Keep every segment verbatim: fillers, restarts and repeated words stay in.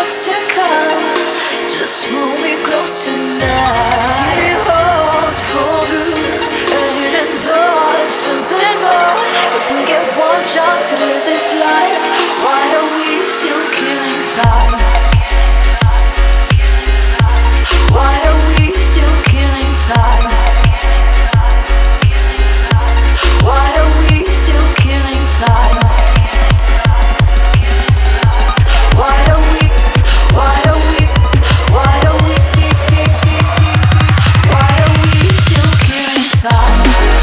what's to come. Just hold me close tonight. Behold, fall through a hidden door. It's something more. If we get one chance to live this life, why are we still killing time? Why are we still killing time? Why are we still killing time? Why are we, why are we, why are we, why are we still killing time?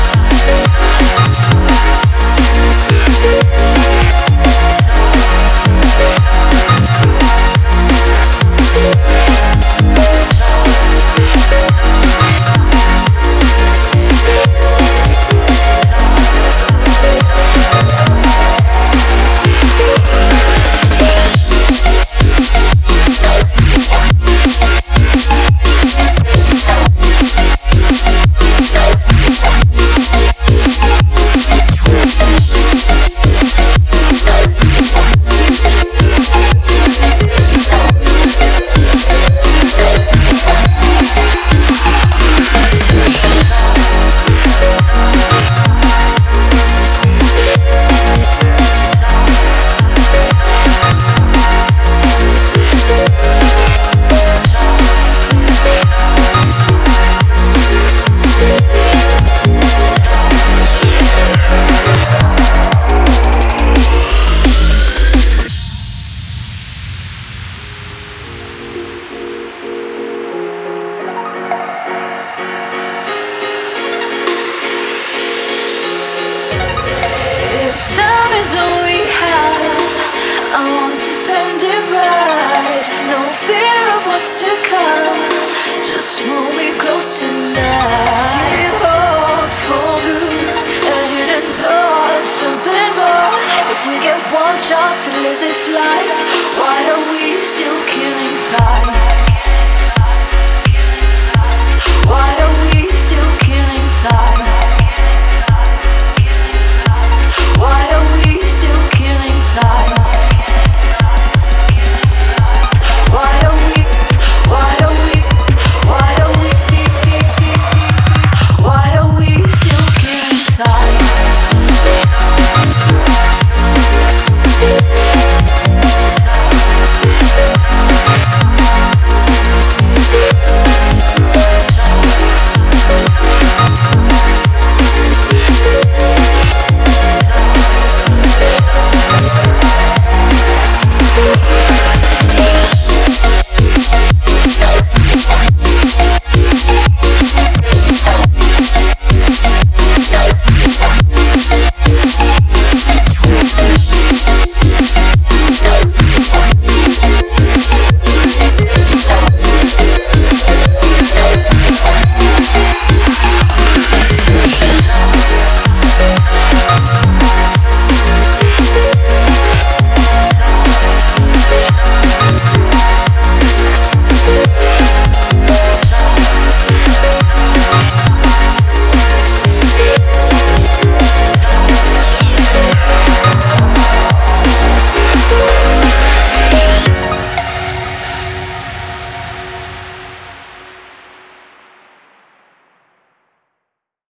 Time is all we have. I want to spend it right. No fear of what's to come. Just hold me close tonight. Behold, fall through a hidden door. It's something more. If we get one chance to live this life, why are we still killing time? Why are we still killing time?